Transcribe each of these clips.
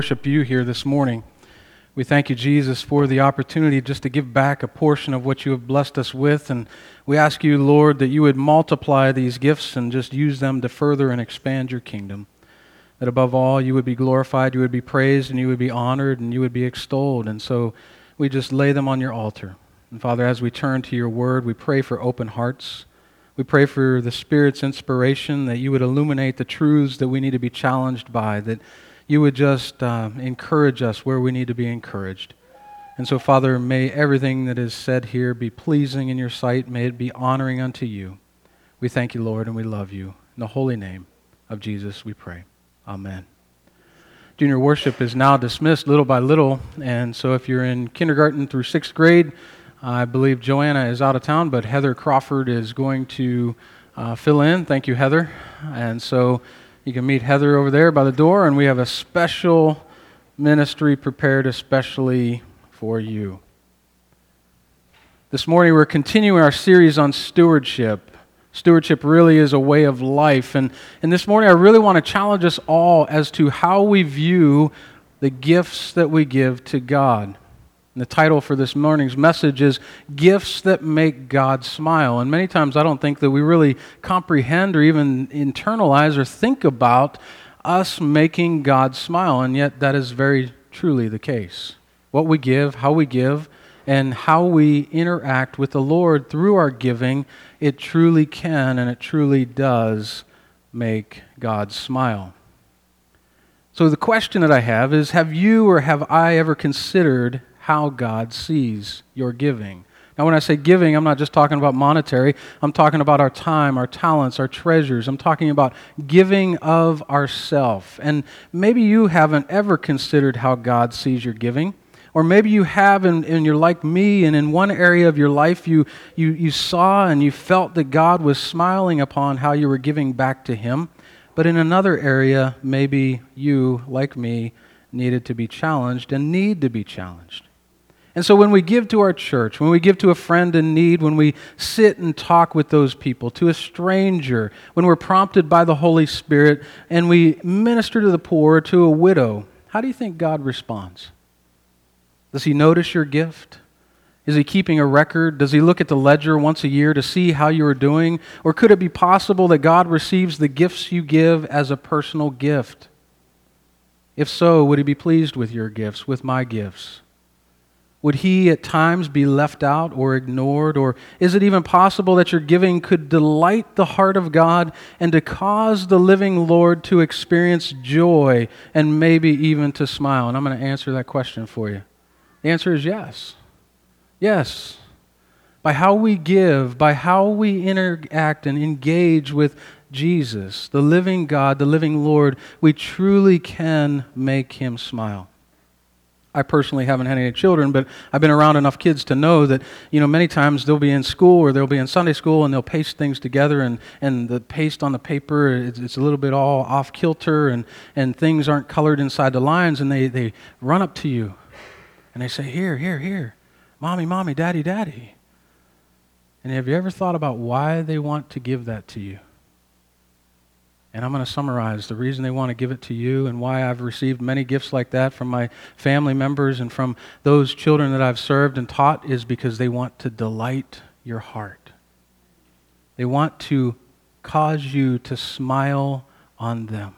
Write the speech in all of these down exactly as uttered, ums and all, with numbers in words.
Worship you here this morning. We thank you, Jesus, for the opportunity just to give back a portion of what you have blessed us with. And we ask you, Lord, that you would multiply these gifts and just use them to further and expand your kingdom. That above all, you would be glorified, you would be praised, and you would be honored, and you would be extolled. And so we just lay them on your altar. And Father, as we turn to your word, we pray for open hearts. We pray for the Spirit's inspiration, that you would illuminate the truths that we need to be challenged by, that you would just uh, encourage us where we need to be encouraged. And so, Father, may everything that is said here be pleasing in your sight. May it be honoring unto you. We thank you, Lord, and we love you. In the holy name of Jesus, we pray. Amen. Junior worship is now dismissed little by little. And so if you're in kindergarten through sixth grade, I believe Joanna is out of town, but Heather Crawford is going to uh, fill in. Thank you, Heather. And so you can meet Heather over there by the door, and we have a special ministry prepared especially for you. This morning we're continuing our series on stewardship. Stewardship really is a way of life, and, and this morning I really want to challenge us all as to how we view the gifts that we give to God. And the title for this morning's message is Gifts That Make God Smile. And many times I don't think that we really comprehend or even internalize or think about us making God smile, and yet that is very truly the case. What we give, how we give, and how we interact with the Lord through our giving, it truly can and it truly does make God smile. So the question that I have is, have you or have I ever considered how God sees your giving? Now, when I say giving, I'm not just talking about monetary. I'm talking about our time, our talents, our treasures. I'm talking about giving of ourself. And maybe you haven't ever considered how God sees your giving. Or maybe you have, and, and you're like me, and in one area of your life you, you, you saw and you felt that God was smiling upon how you were giving back to Him. But in another area, maybe you, like me, needed to be challenged and need to be challenged. And so when we give to our church, when we give to a friend in need, when we sit and talk with those people, to a stranger, when we're prompted by the Holy Spirit and we minister to the poor, to a widow, how do you think God responds? Does He notice your gift? Is He keeping a record? Does He look at the ledger once a year to see how you are doing? Or could it be possible that God receives the gifts you give as a personal gift? If so, would He be pleased with your gifts, with my gifts? Would He at times be left out or ignored? Or is it even possible that your giving could delight the heart of God and to cause the living Lord to experience joy and maybe even to smile? And I'm going to answer that question for you. The answer is yes. Yes. By how we give, by how we interact and engage with Jesus, the living God, the living Lord, we truly can make Him smile. I personally haven't had any children, but I've been around enough kids to know that, you know, many times they'll be in school or they'll be in Sunday school and they'll paste things together, and, and the paste on the paper, it's, it's a little bit all off kilter, and, and things aren't colored inside the lines, and they, they run up to you and they say, here, here, here, mommy, mommy, daddy, daddy. And have you ever thought about why they want to give that to you? And I'm going to summarize the reason they want to give it to you and why I've received many gifts like that from my family members and from those children that I've served and taught is because they want to delight your heart. They want to cause you to smile on them.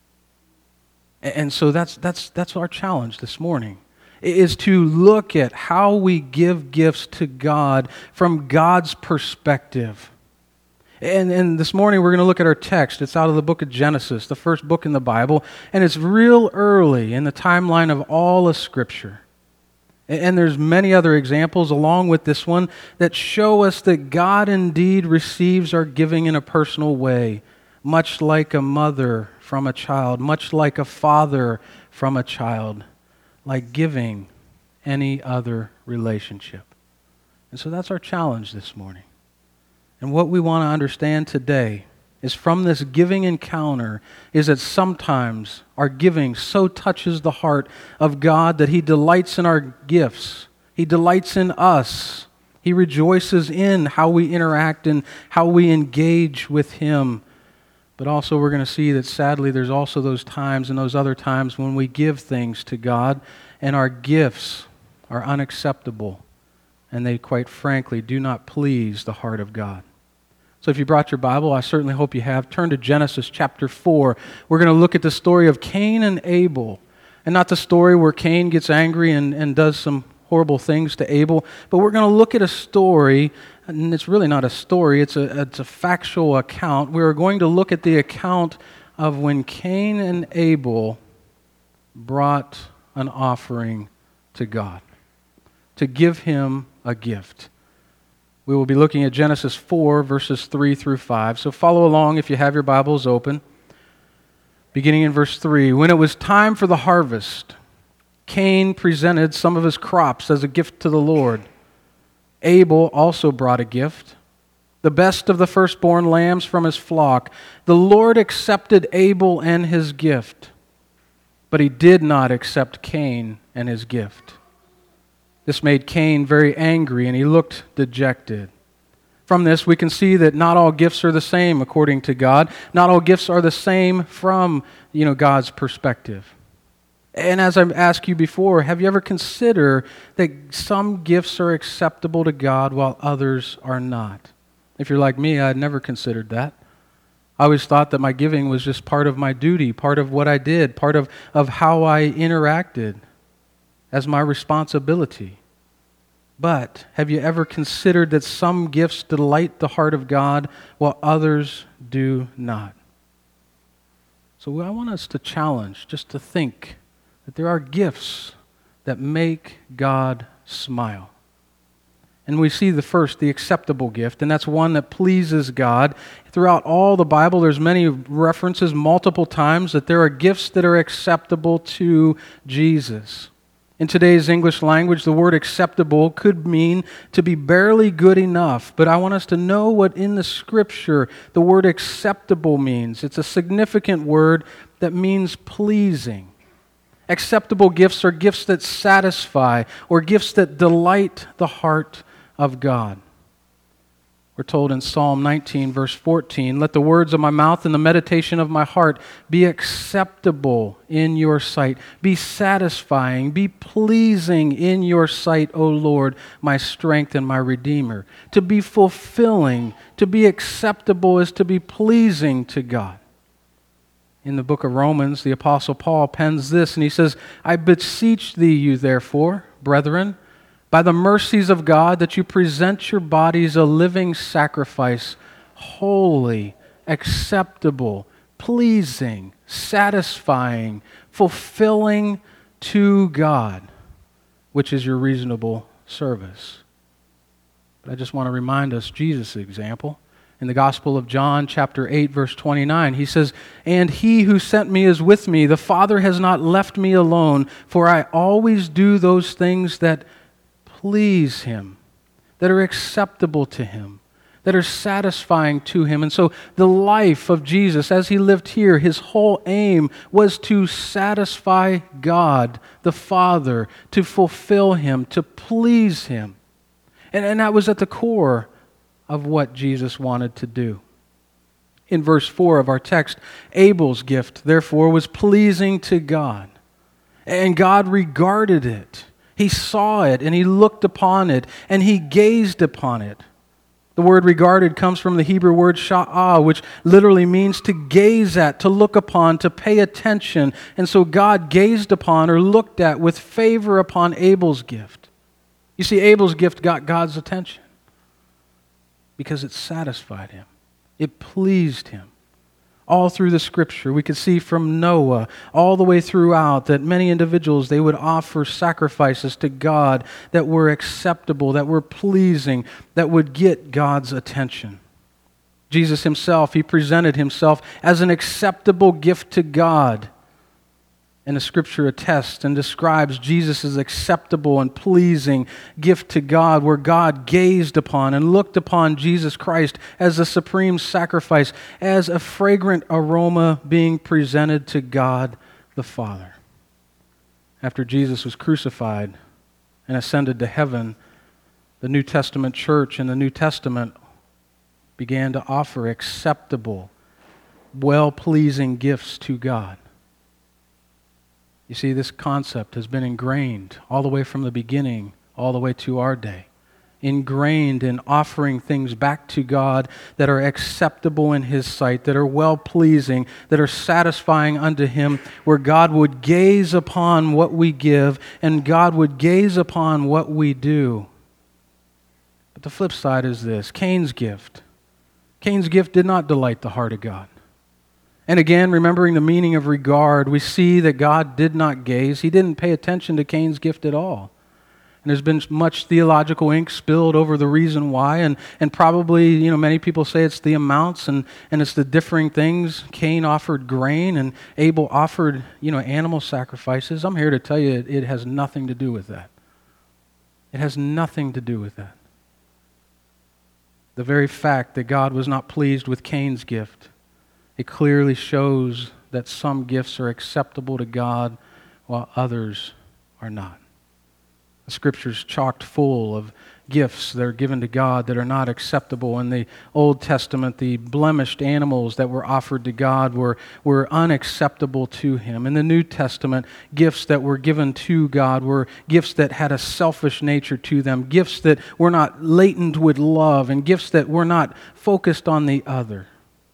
And so that's that's that's our challenge this morning, is to look at how we give gifts to God from God's perspective. And, and this morning we're going to look at our text. It's out of the book of Genesis, the first book in the Bible, and it's real early in the timeline of all of Scripture. And, and there's many other examples along with this one that show us that God indeed receives our giving in a personal way, much like a mother from a child, much like a father from a child, like giving any other relationship. And so that's our challenge this morning. And what we want to understand today is from this giving encounter is that sometimes our giving so touches the heart of God that He delights in our gifts. He delights in us. He rejoices in how we interact and how we engage with Him. But also we're going to see that sadly there's also those times and those other times when we give things to God and our gifts are unacceptable and they quite frankly do not please the heart of God. So if you brought your Bible, I certainly hope you have, turn to Genesis chapter four. We're going to look at the story of Cain and Abel. And not the story where Cain gets angry and, and does some horrible things to Abel, but we're going to look at a story, and it's really not a story, it's a, it's a factual account. We're going to look at the account of when Cain and Abel brought an offering to God, to give him a gift. We will be looking at Genesis four, verses three through five. So follow along if you have your Bibles open. Beginning in verse three, when it was time for the harvest, Cain presented some of his crops as a gift to the Lord. Abel also brought a gift, the best of the firstborn lambs from his flock. The Lord accepted Abel and his gift, but he did not accept Cain and his gift. This made Cain very angry, and he looked dejected. From this, we can see that not all gifts are the same according to God. Not all gifts are the same from, you know, God's perspective. And as I've asked you before, have you ever considered that some gifts are acceptable to God while others are not? If you're like me, I had never considered that. I always thought that my giving was just part of my duty, part of what I did, part of, of how I interacted as my responsibility. But have you ever considered that some gifts delight the heart of God while others do not? So I want us to challenge, just to think that there are gifts that make God smile. And we see the first, the acceptable gift, and that's one that pleases God. Throughout all the Bible, there's many references multiple times that there are gifts that are acceptable to Jesus. In today's English language, the word acceptable could mean to be barely good enough, but I want us to know what in the Scripture the word acceptable means. It's a significant word that means pleasing. Acceptable gifts are gifts that satisfy or gifts that delight the heart of God. We're told in Psalm nineteen, verse fourteen, let the words of my mouth and the meditation of my heart be acceptable in your sight, be satisfying, be pleasing in your sight, O Lord, my strength and my Redeemer. To be fulfilling, to be acceptable is to be pleasing to God. In the book of Romans, the Apostle Paul pens this, and he says, I beseech thee, you therefore, brethren, by the mercies of God, that you present your bodies a living sacrifice, holy, acceptable, pleasing, satisfying, fulfilling to God, which is your reasonable service. But I just want to remind us Jesus' example. In the Gospel of John, chapter eight, verse twenty-nine, he says, and he who sent me is with me. The Father has not left me alone, for I always do those things that please him, that are acceptable to him, that are satisfying to him. And so the life of Jesus, as he lived here, his whole aim was to satisfy God, the Father, to fulfill him, to please him. And, and that was at the core of what Jesus wanted to do. In verse four of our text, Abel's gift, therefore, was pleasing to God. And God regarded it. He saw it, and he looked upon it, and he gazed upon it. The word regarded comes from the Hebrew word sha'ah, which literally means to gaze at, to look upon, to pay attention. And so God gazed upon or looked at with favor upon Abel's gift. You see, Abel's gift got God's attention because it satisfied him. It pleased him. All through the Scripture, we could see from Noah all the way throughout that many individuals, they would offer sacrifices to God that were acceptable, that were pleasing, that would get God's attention. Jesus himself, he presented himself as an acceptable gift to God. And the Scripture attests and describes Jesus' acceptable and pleasing gift to God, where God gazed upon and looked upon Jesus Christ as the supreme sacrifice, as a fragrant aroma being presented to God the Father. After Jesus was crucified and ascended to heaven, the New Testament church in the New Testament began to offer acceptable well-pleasing gifts to God. You see, this concept has been ingrained all the way from the beginning, all the way to our day. Ingrained in offering things back to God that are acceptable in His sight, that are well-pleasing, that are satisfying unto Him, where God would gaze upon what we give and God would gaze upon what we do. But the flip side is this: Cain's gift. Cain's gift did not delight the heart of God. And again, remembering the meaning of regard, we see that God did not gaze. He didn't pay attention to Cain's gift at all. And there's been much theological ink spilled over the reason why, and, and probably, you know, many people say it's the amounts and, and it's the differing things. Cain offered grain and Abel offered, you know, animal sacrifices. I'm here to tell you it, it has nothing to do with that. It has nothing to do with that. The very fact that God was not pleased with Cain's gift, it clearly shows that some gifts are acceptable to God while others are not. The Scripture's chocked full of gifts that are given to God that are not acceptable. In the Old Testament, the blemished animals that were offered to God were, were unacceptable to Him. In the New Testament, gifts that were given to God were gifts that had a selfish nature to them, gifts that were not latent with love, and gifts that were not focused on the other.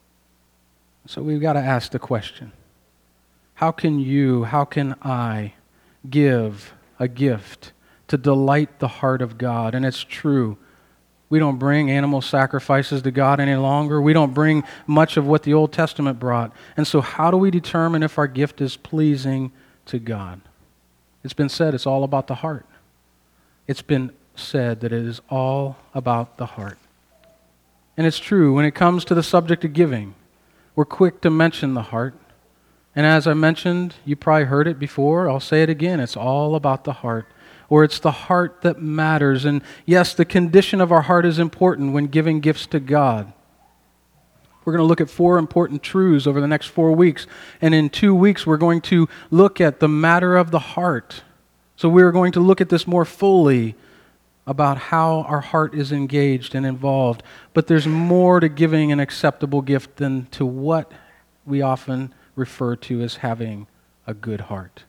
So we've got to ask the question, how can you, how can I give a gift to delight the heart of God? And it's true. We don't bring animal sacrifices to God any longer. We don't bring much of what the Old Testament brought. And so how do we determine if our gift is pleasing to God? It's been said it's all about the heart. It's been said that it is all about the heart. And it's true, when it comes to the subject of giving, we're quick to mention the heart. And as I mentioned, you probably heard it before, I'll say it again, it's all about the heart. Or it's the heart that matters. And yes, the condition of our heart is important when giving gifts to God. We're going to look at four important truths over the next four weeks. And in two weeks, we're going to look at the matter of the heart. So we're going to look at this more fully about how our heart is engaged and involved. But there's more to giving an acceptable gift than to what we often refer to as having a good heart.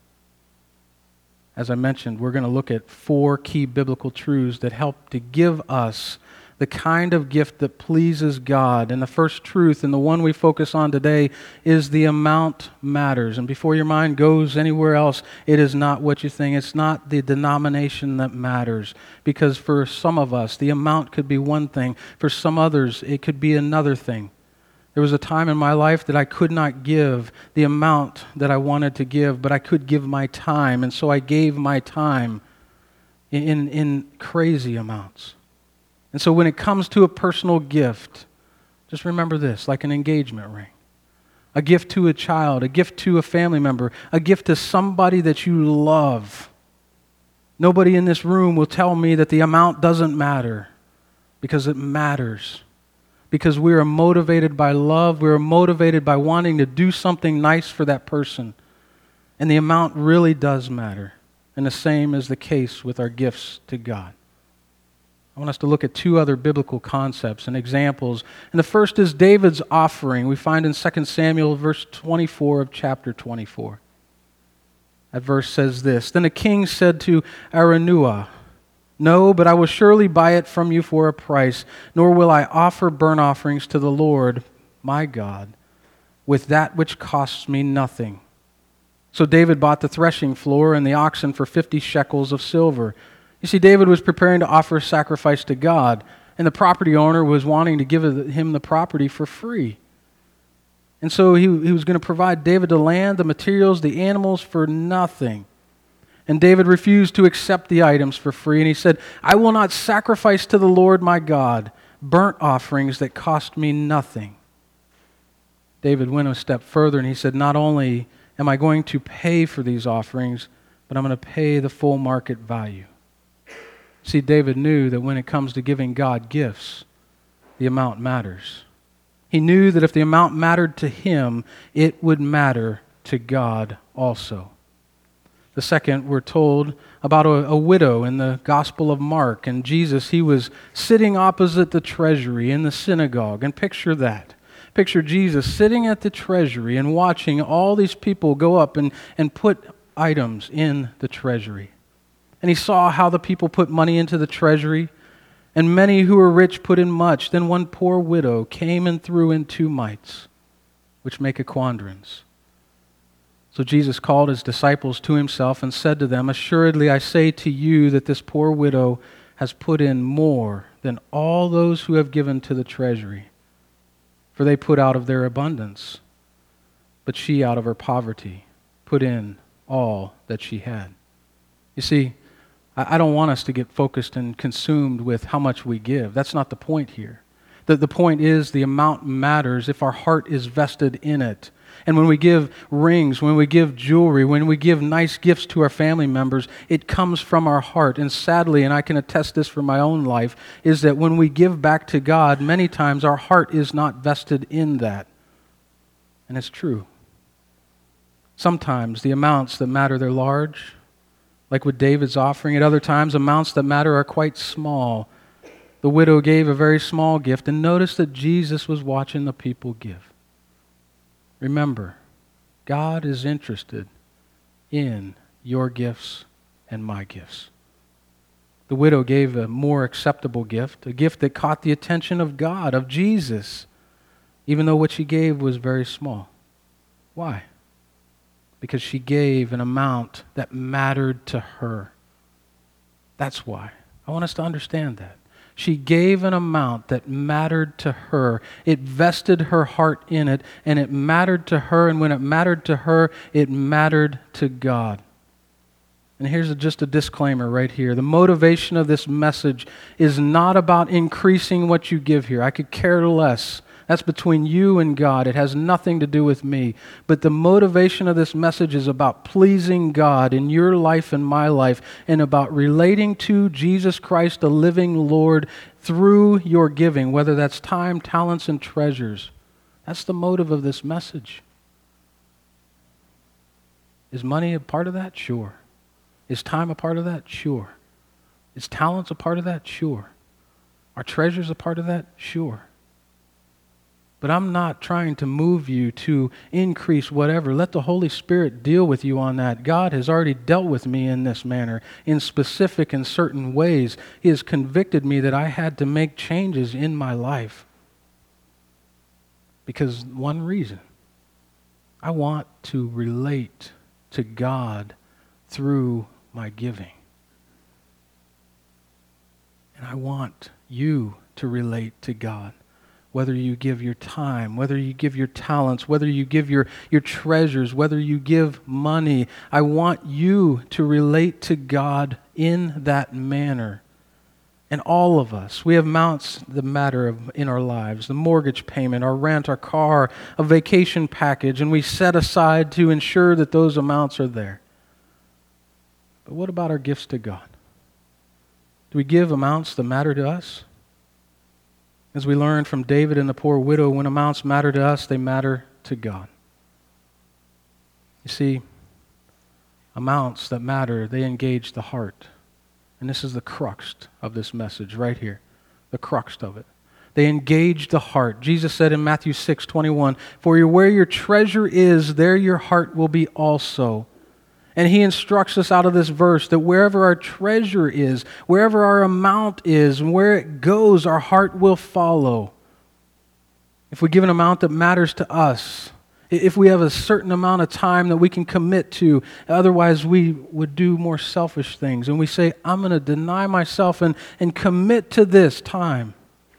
As I mentioned, we're going to look at four key biblical truths that help to give us the kind of gift that pleases God. And the first truth, and the one we focus on today, is the amount matters. And before your mind goes anywhere else, it is not what you think. It's not the denomination that matters. Because for some of us, the amount could be one thing. For some others, it could be another thing. There was a time in my life that I could not give the amount that I wanted to give, but I could give my time. And so I gave my time in, in, in crazy amounts. And so when it comes to a personal gift, just remember this, like an engagement ring. A gift to a child, a gift to a family member, a gift to somebody that you love. Nobody in this room will tell me that the amount doesn't matter, because it matters. Because we are motivated by love, we are motivated by wanting to do something nice for that person. And the amount really does matter. And the same is the case with our gifts to God. I want us to look at two other biblical concepts and examples. And the first is David's offering. We find in Second Samuel verse twenty-four of chapter twenty-four. That verse says this: Then the king said to Araunah, No, but I will surely buy it from you for a price, nor will I offer burnt offerings to the Lord my God with that which costs me nothing. So David bought the threshing floor and the oxen for fifty shekels of silver. You see, David was preparing to offer a sacrifice to God, and the property owner was wanting to give him the property for free. And so he, he was going to provide David the land, the materials, the animals for nothing. And David refused to accept the items for free, and he said, I will not sacrifice to the Lord my God burnt offerings that cost me nothing. David went a step further, and he said, not only am I going to pay for these offerings, but I'm going to pay the full market value. See, David knew that when it comes to giving God gifts, the amount matters. He knew that if the amount mattered to him, it would matter to God also. The second, we're told about a, a widow in the Gospel of Mark. And Jesus, he was sitting opposite the treasury in the synagogue. And picture that. Picture Jesus sitting at the treasury and watching all these people go up and, and put items in the treasury. And he saw how the people put money into the treasury, and many who were rich put in much. Then one poor widow came and threw in two mites, which make a quadrans. So Jesus called his disciples to himself and said to them, Assuredly I say to you that this poor widow has put in more than all those who have given to the treasury. For they put out of their abundance, but she out of her poverty put in all that she had. You see, I don't want us to get focused and consumed with how much we give. That's not the point here. The, the point is the amount matters if our heart is vested in it. And when we give rings, when we give jewelry, when we give nice gifts to our family members, it comes from our heart. And sadly, and I can attest this from my own life, is that when we give back to God, many times our heart is not vested in that. And it's true. Sometimes the amounts that matter, they're large, like with David's offering. At other times, amounts that matter are quite small. The widow gave a very small gift, and notice that Jesus was watching the people give. Remember, God is interested in your gifts and my gifts. The widow gave a more acceptable gift, a gift that caught the attention of God, of Jesus, even though what she gave was very small. Why? Because she gave an amount that mattered to her. That's why. I want us to understand that. She gave an amount that mattered to her. It vested her heart in it, and it mattered to her, and when it mattered to her, it mattered to God. And here's a, just a disclaimer right here. The motivation of this message is not about increasing what you give here. I could care less. That's between you and God. It has nothing to do with me. But the motivation of this message is about pleasing God in your life and my life, and about relating to Jesus Christ, the living Lord, through your giving, whether that's time, talents, and treasures. That's the motive of this message. Is money a part of that? Sure. Is time a part of that? Sure. Is talents a part of that? Sure. Are treasures a part of that? Sure. But I'm not trying to move you to increase whatever. Let the Holy Spirit deal with you on that. God has already dealt with me in this manner, in specific and certain ways. He has convicted me that I had to make changes in my life. Because one reason, I want to relate to God through my giving. And I want you to relate to God. Whether you give your time, whether you give your talents, whether you give your, your treasures, whether you give money, I want you to relate to God in that manner. And all of us, we have amounts that matter of, in our lives. The mortgage payment, our rent, our car, a vacation package, and we set aside to ensure that those amounts are there. But what about our gifts to God? Do we give amounts that matter to us? As we learned from David and the poor widow, when amounts matter to us, they matter to God. You see, amounts that matter, they engage the heart. And this is the crux of this message right here, the crux of it. They engage the heart. Jesus said in Matthew six twenty-one, "For where your treasure is, there your heart will be also." And he instructs us out of this verse that wherever our treasure is, wherever our amount is, and where it goes, our heart will follow. If we give an amount that matters to us, if we have a certain amount of time that we can commit to, otherwise we would do more selfish things. And we say, I'm going to deny myself and, and commit to this time,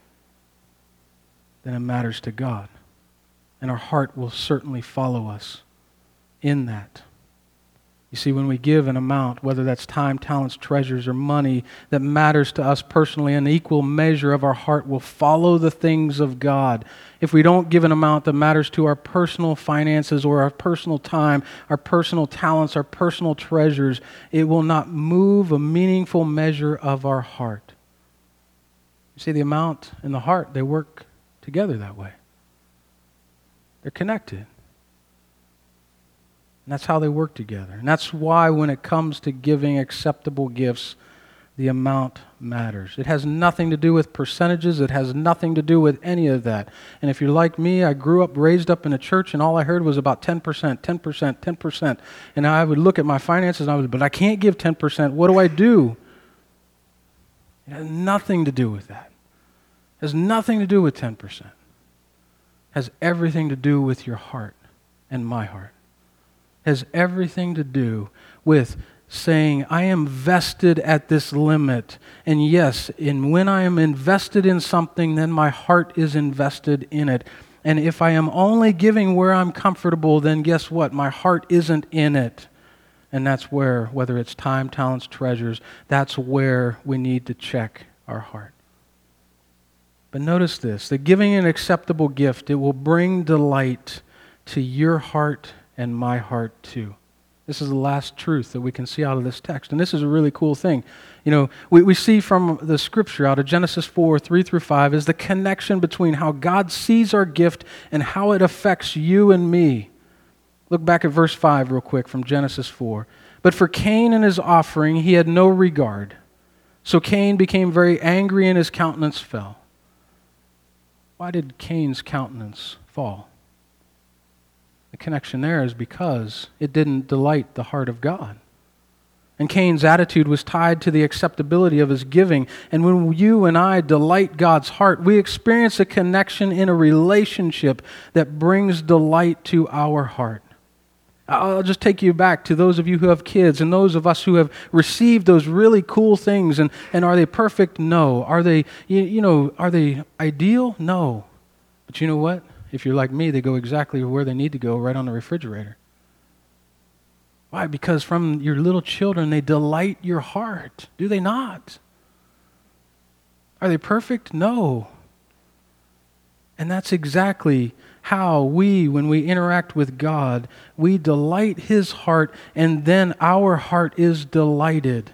then it matters to God. And our heart will certainly follow us in that. You see, when we give an amount, whether that's time, talents, treasures, or money, that matters to us personally, an equal measure of our heart will follow the things of God. If we don't give an amount that matters to our personal finances or our personal time, our personal talents, our personal treasures, it will not move a meaningful measure of our heart. You see, the amount and the heart, they work together that way. They're connected. And that's how they work together. And that's why when it comes to giving acceptable gifts, The amount matters. It has nothing to do with percentages. It has nothing to do with any of that. And if you're like me, I grew up, raised up in a church, and all I heard was about ten percent, ten percent, ten percent. And I would look at my finances, and I would, but I can't give ten percent. What do I do? It has nothing to do with that. It has nothing to do with ten percent. It has everything to do with your heart and my heart. It has everything to do with saying, I am vested at this limit. And yes, and when I am invested in something, then my heart is invested in it. And if I am only giving where I'm comfortable, then guess what? My heart isn't in it. And that's where, whether it's time, talents, treasures, that's where we need to check our heart. But notice this, that giving an acceptable gift, it will bring delight to your heart and my heart too. This is the last truth that we can see out of this text. And this is a really cool thing. You know, we, we see from the scripture out of Genesis four, three through five, is the connection between how God sees our gift and how it affects you and me. Look back at verse five real quick from Genesis four. But for Cain and his offering, he had no regard. So Cain became very angry and his countenance fell. Why did Cain's countenance fall? The connection there is because it didn't delight the heart of God. And Cain's attitude was tied to the acceptability of his giving. And when you and I delight God's heart, we experience a connection in a relationship that brings delight to our heart. I'll just take you back to those of you who have kids and those of us who have received those really cool things. And, and are they perfect? No. Are they, you, you know, are they ideal? No. But you know what? If you're like me, they go exactly where they need to go, right on the refrigerator. Why? Because from your little children, they delight your heart. Do they not? Are they perfect? No. And that's exactly how we, when we interact with God, we delight His heart, and then our heart is delighted.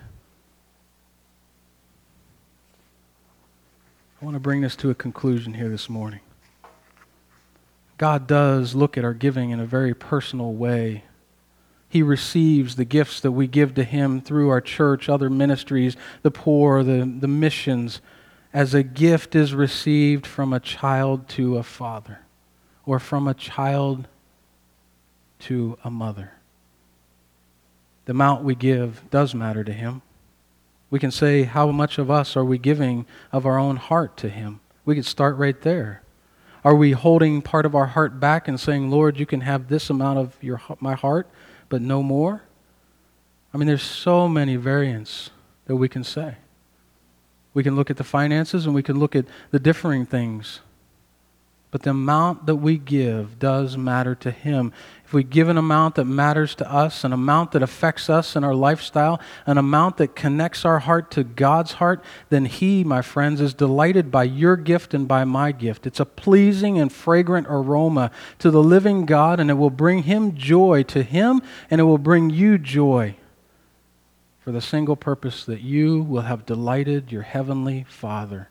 I want to bring this to a conclusion here this morning. God does look at our giving in a very personal way. He receives the gifts that we give to Him through our church, other ministries, the poor, the, the missions, as a gift is received from a child to a father, or from a child to a mother. The amount we give does matter to Him. We can say, how much of us are we giving of our own heart to Him? We could start right there. Are we holding part of our heart back and saying, Lord, you can have this amount of your my heart, but no more? I mean, there's so many variants that we can say. We can look at the finances and we can look at the differing things. But the amount that we give does matter to Him. If we give an amount that matters to us, an amount that affects us in our lifestyle, an amount that connects our heart to God's heart, then He, my friends, is delighted by your gift and by my gift. It's a pleasing and fragrant aroma to the living God, and it will bring Him joy to Him, and it will bring you joy for the single purpose that you will have delighted your heavenly Father.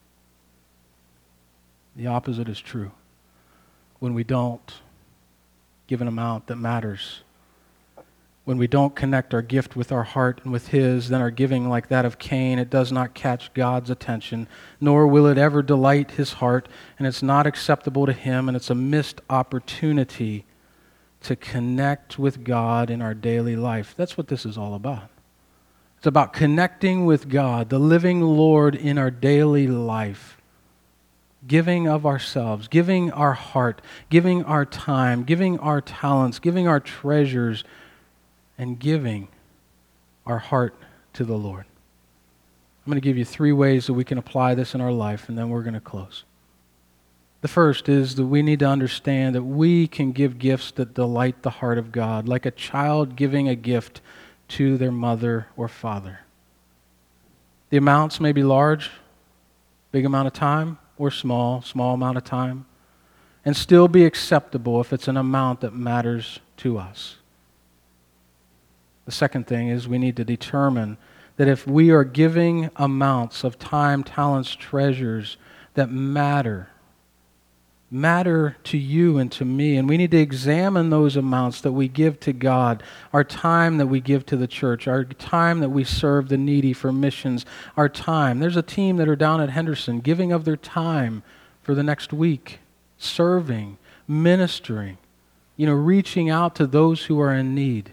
The opposite is true. When we don't give an amount that matters, when we don't connect our gift with our heart and with His, then our giving, like that of Cain, it does not catch God's attention, nor will it ever delight His heart, and it's not acceptable to Him, and it's a missed opportunity to connect with God in our daily life. That's what this is all about. It's about connecting with God, the living Lord, in our daily life. Giving of ourselves, giving our heart, giving our time, giving our talents, giving our treasures, and giving our heart to the Lord. I'm going to give you three ways that we can apply this in our life, and then we're going to close. The first is that we need to understand that we can give gifts that delight the heart of God, like a child giving a gift to their mother or father. The amounts may be large, big amount of time, or small, small amount of time, and still be acceptable if it's an amount that matters to us. The second thing is we need to determine that if we are giving amounts of time, talents, treasures that matter, matter to you and to me. And we need to examine those amounts that we give to God, our time that we give to the church, our time that we serve the needy for missions, our time. There's a team that are down at Henderson giving of their time for the next week, serving, ministering, you know, reaching out to those who are in need.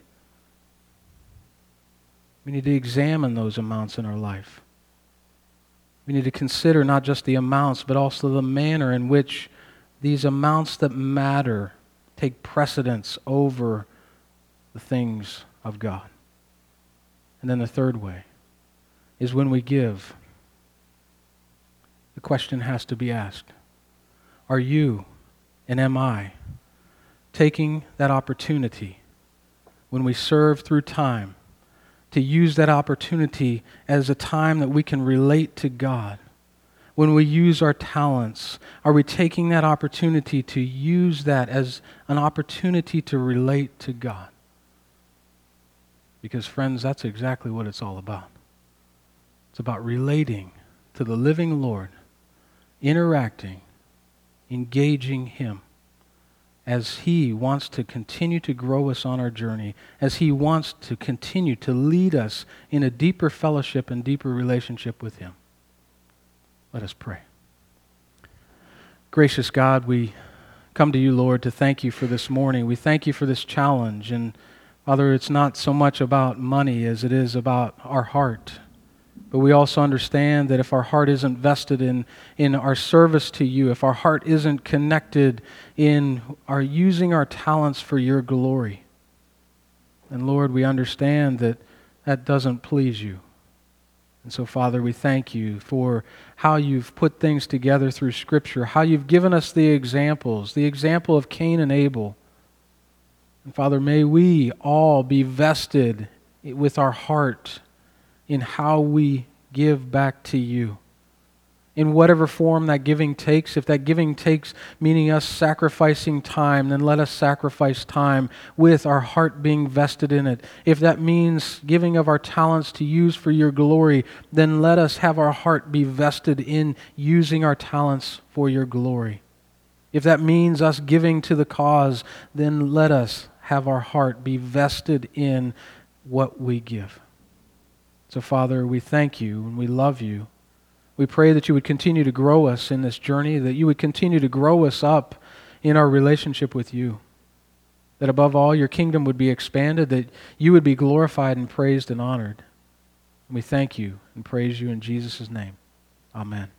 We need to examine those amounts in our life. We need to consider not just the amounts, but also the manner in which these amounts that matter take precedence over the things of God. And then the third way is when we give, the question has to be asked, are you and am I taking that opportunity when we serve through time to use that opportunity as a time that we can relate to God? When we use our talents, are we taking that opportunity to use that as an opportunity to relate to God? Because, friends, that's exactly what it's all about. It's about relating to the living Lord, interacting, engaging Him as He wants to continue to grow us on our journey, as He wants to continue to lead us in a deeper fellowship and deeper relationship with Him. Let us pray. Gracious God, we come to you, Lord, to thank you for this morning. We thank you for this challenge. And Father, it's not so much about money as it is about our heart. But we also understand that if our heart isn't vested in, in our service to you, if our heart isn't connected in our using our talents for your glory, then Lord, we understand that that doesn't please you. And so, Father, we thank you for how you've put things together through Scripture, how you've given us the examples, the example of Cain and Abel. And Father, may we all be vested with our heart in how we give back to you. In whatever form that giving takes, if that giving takes meaning us sacrificing time, then let us sacrifice time with our heart being vested in it. If that means giving of our talents to use for your glory, then let us have our heart be vested in using our talents for your glory. If that means us giving to the cause, then let us have our heart be vested in what we give. So, Father, we thank you and we love you. We pray that you would continue to grow us in this journey, that you would continue to grow us up in our relationship with you, that above all your kingdom would be expanded, that you would be glorified and praised and honored. And we thank you and praise you in Jesus' name. Amen.